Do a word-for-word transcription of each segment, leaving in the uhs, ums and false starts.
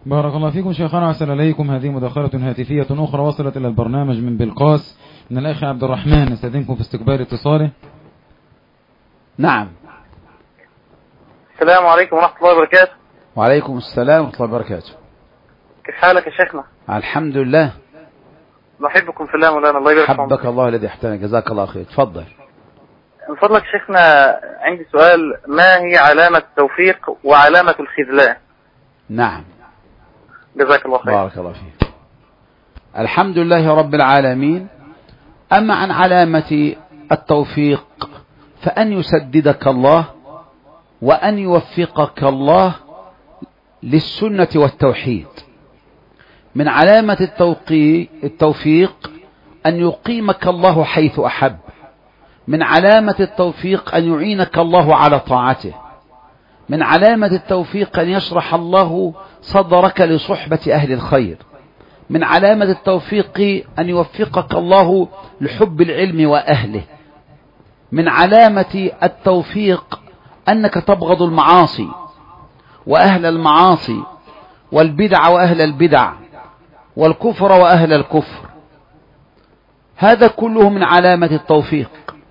بارك الله فيكم شيخنا وأحسن إليكم. هذه مداخلة هاتفية أخرى وصلت إلى البرنامج من بلقاس من الأخ عبد الرحمن، نستأذنكم في استقبال اتصاله. نعم. السلام عليكم ورحمة الله وبركاته. وعليكم السلام ورحمة الله وبركاته. كيف حالك يا شيخنا؟ الحمد لله. نحبكم في الله مولانا، الله يبارك فيك. حبك الله الذي احتنى، جزاك الله خير. تفضل. من فضلك شيخنا عندي سؤال، ما هي علامة التوفيق وعلامة الخذلان؟ نعم. جزاك الله خير. بارك الله فيك. الحمد لله رب العالمين. أما عن علامة التوفيق فأن يسددك الله وأن يوفقك الله للسنة والتوحيد. من علامة التوفيق أن يقيمك الله حيث أحب. من علامة التوفيق أن يعينك الله على طاعته. من علامة التوفيق أن يشرح الله صدرك لصحبة أهل الخير. من علامة التوفيق أن يوفقك الله لحب العلم وأهله. من علامة التوفيق أنك تبغض المعاصي وأهل المعاصي والبدع وأهل البدع والكفر وأهل الكفر. هذا كله من علامة التوفيق.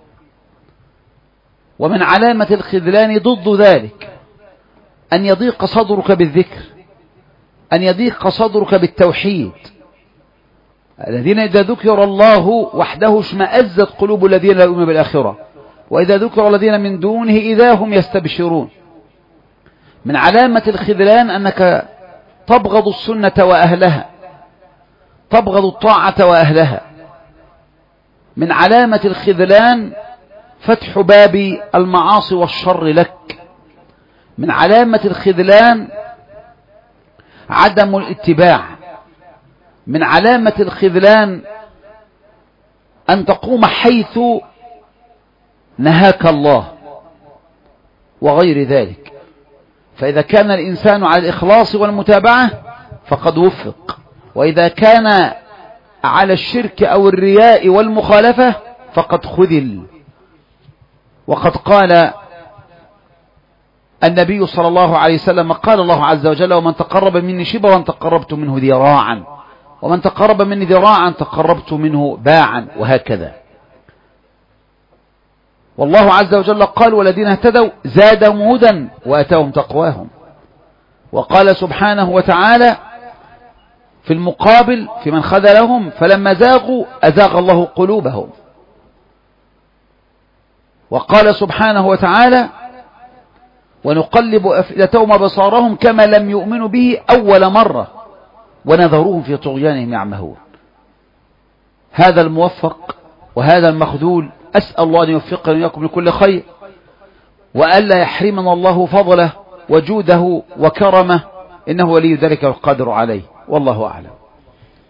ومن علامة الخذلان ضد ذلك أن يضيق صدرك بالذكر، أن يضيق صدرك بالتوحيد. الذين إذا ذكر الله وحده اشمأزت قلوب الذين لا يؤمنون بالآخرة، وإذا ذكر الذين من دونه إذا هم يستبشرون. من علامة الخذلان أنك تبغض السنة وأهلها، تبغض الطاعة وأهلها. من علامة الخذلان فتح باب المعاصي والشر لك. من علامة الخذلان عدم الاتباع. من علامة الخذلان أن تقوم حيث نهاك الله وغير ذلك. فإذا كان الإنسان على الإخلاص والمتابعة فقد وفق، وإذا كان على الشرك أو الرياء والمخالفة فقد خذل. وقد قال النبي صلى الله عليه وسلم، قال الله عز وجل: ومن تقرب مني شبرا تقربت منه ذراعا، ومن تقرب مني ذراعا تقربت منه باعا، وهكذا. والله عز وجل قال: والذين اهتدوا زادهم هدى وأتاهم تقواهم. وقال سبحانه وتعالى في المقابل في من خذلهم: فلما زاغوا أزاغ الله قلوبهم. وقال سبحانه وتعالى: ونقلب أفئدتهم وأبصارهم كما لم يؤمنوا به أول مرة ونذروهم في طغيانهم يعمهون. هذا الموفق وهذا المخذول أسأل الله أن يوفقنا وإياكم لكل خير، وألا يحرمنا الله فضله وجوده وكرمه، إنه ولي ذلك والقادر عليه، والله أعلم.